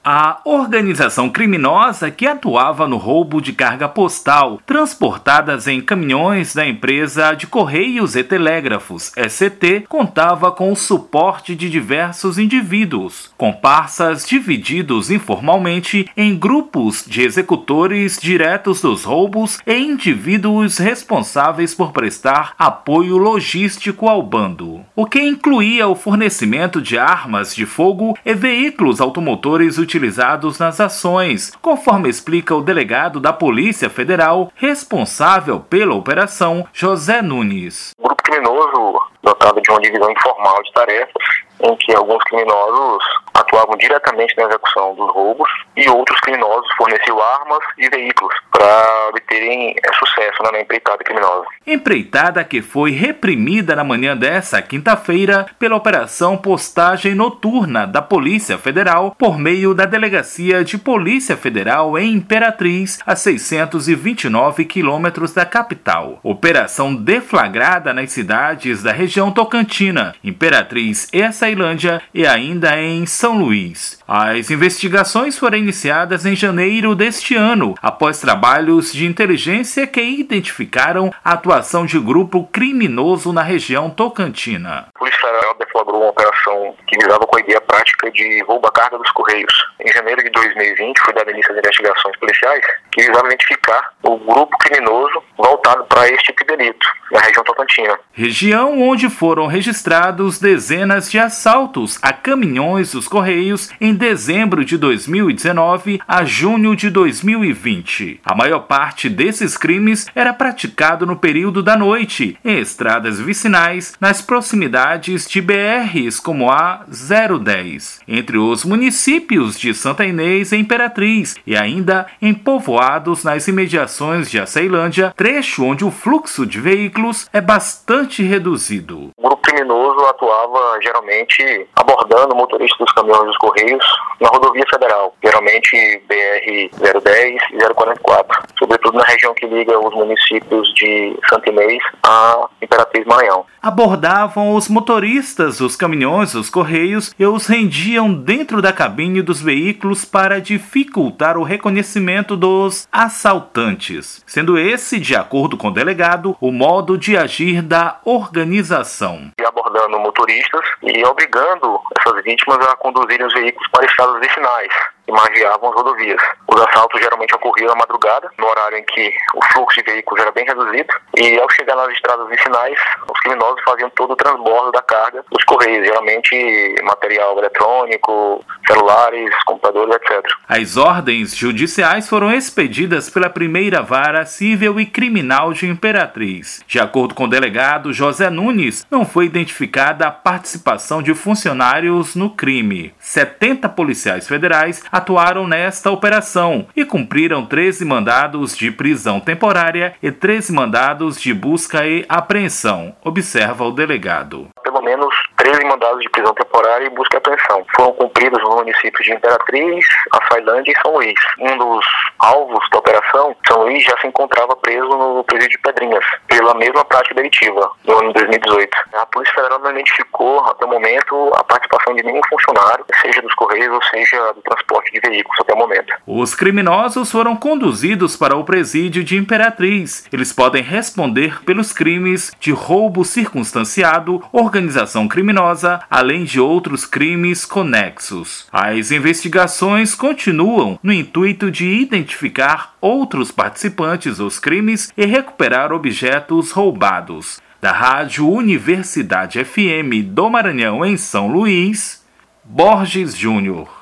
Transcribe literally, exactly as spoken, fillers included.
A organização criminosa que atuava no roubo de carga postal, transportadas em caminhões da empresa de Correios e Telégrafos, E C T, contava com o suporte de diversos indivíduos, comparsas divididos informalmente em grupos de executores diretos dos roubos e indivíduos responsáveis por prestar apoio logístico ao bando, o que incluía o fornecimento de armas de fogo e veículos automotores utilizados utilizados nas ações, conforme explica o delegado da Polícia Federal responsável pela operação, José Nunes. O grupo criminoso dotado de uma divisão informal de tarefas, em que alguns criminosos atuavam diretamente na execução dos roubos e outros criminosos forneciam armas e veículos para obterem sucesso na empreitada criminosa. Empreitada que foi reprimida na manhã dessa quinta-feira pela Operação Postagem Noturna da Polícia Federal por meio da Delegacia de Polícia Federal em Imperatriz, a seiscentos e vinte e nove quilômetros da capital. Operação deflagrada nas cidades da região Tocantina, Imperatriz e Açailândia e ainda em São Luís. As investigações foram iniciadas em janeiro deste ano, após trabalhos de inteligência que identificaram a atuação de grupo criminoso na região Tocantina. A Polícia Federal deflagrou uma operação que visava coibir a prática de roubo à carga dos Correios. Em janeiro de dois mil e vinte, foi dada início às investigações policiais que visavam identificar o grupo criminoso voltado para este tipo de delito, na região Tocantina. Região onde foram registrados dezenas de assaltos a caminhões dos Correios em dezembro de dois mil e dezenove a junho de dois mil e vinte. A maior parte desses crimes era praticado no período da noite, em estradas vicinais, nas proximidades de B Rs como a zero dez, entre os municípios de Santa Inês e Imperatriz, e ainda em povoados nas imediações de Açailândia, trecho onde o fluxo de veículos é bastante reduzido. O grupo criminoso atuava geralmente abordando motoristas dos caminhões dos Correios na rodovia federal, geralmente B R zero dez e zero quarenta e quatro, sobretudo na região que liga os municípios de Santa Inês a Imperatriz Maranhão. Abordavam os motoristas dos caminhões dos Correios e os rendiam dentro da cabine dos veículos para dificultar o reconhecimento dos assaltantes, sendo esse, de acordo com o delegado, o modo de agir da organização. Abordando motoristas e obrigando essas vítimas a conduzirem os veículos para estradas vicinais que margeavam as rodovias. Os assaltos geralmente ocorriam à madrugada, no horário em que o fluxo de veículos era bem reduzido, e ao chegar nas estradas vicinais, os criminosos faziam todo o transbordo da carga dos Correios, geralmente material eletrônico, celulares, computadores, etcétera. As ordens judiciais foram expedidas pela primeira vara civil e criminal de Imperatriz. De acordo com o delegado José Nunes, não foi identificada a participação de funcionários no crime. setenta policiais federais atuaram nesta operação e cumpriram treze mandados de prisão temporária e treze mandados de busca e apreensão, observa o delegado. Pelo menos treze mandados de prisão temporária e busca e apreensão foram cumpridos nos municípios de Imperatriz, Açailândia e São Luís. Um dos alvos da operação, São Luís, já se encontrava preso no presídio de Pedrinhas, pela mesma prática delitiva, no ano de dois mil e dezoito. A Polícia Federal não identificou, até o momento, a participação de nenhum funcionário, seja dos Correios ou seja do transporte de veículos até o momento. Os criminosos foram conduzidos para o presídio de Imperatriz. Eles podem responder pelos crimes de roubo circunstanciado, organização criminosa, além de outros crimes conexos. As investigações continuam no intuito de identificar outros participantes dos crimes e recuperar objetos roubados. Da Rádio Universidade F M do Maranhão, em São Luís, Borges Júnior.